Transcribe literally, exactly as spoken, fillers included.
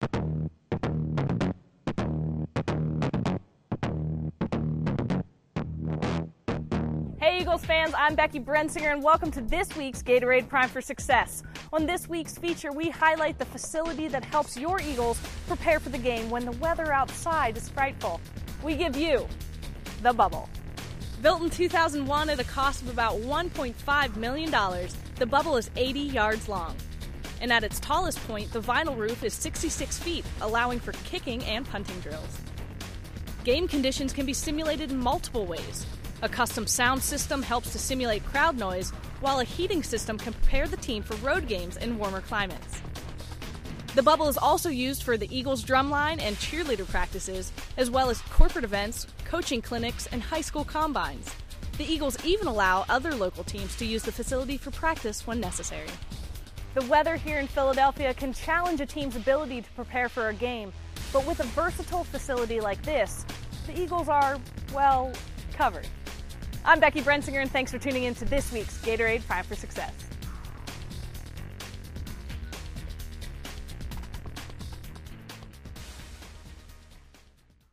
Hey Eagles fans, I'm Becky Brensinger and welcome to this week's Gatorade Prime for Success. On this week's feature, we highlight the facility that helps your Eagles prepare for the game when the weather outside is frightful. We give you the Bubble. Built in two thousand one at a cost of about one point five million dollars, the Bubble is eighty yards long. And at its tallest point, the vinyl roof is sixty-six feet, allowing for kicking and punting drills. Game conditions can be simulated in multiple ways. A custom sound system helps to simulate crowd noise, while a heating system can prepare the team for road games in warmer climates. The Bubble is also used for the Eagles drumline and cheerleader practices, as well as corporate events, coaching clinics, and high school combines. The Eagles even allow other local teams to use the facility for practice when necessary. The weather here in Philadelphia can challenge a team's ability to prepare for a game, but with a versatile facility like this, the Eagles are, well, covered. I'm Becky Brensinger, and thanks for tuning in to this week's Gatorade Prime for Success.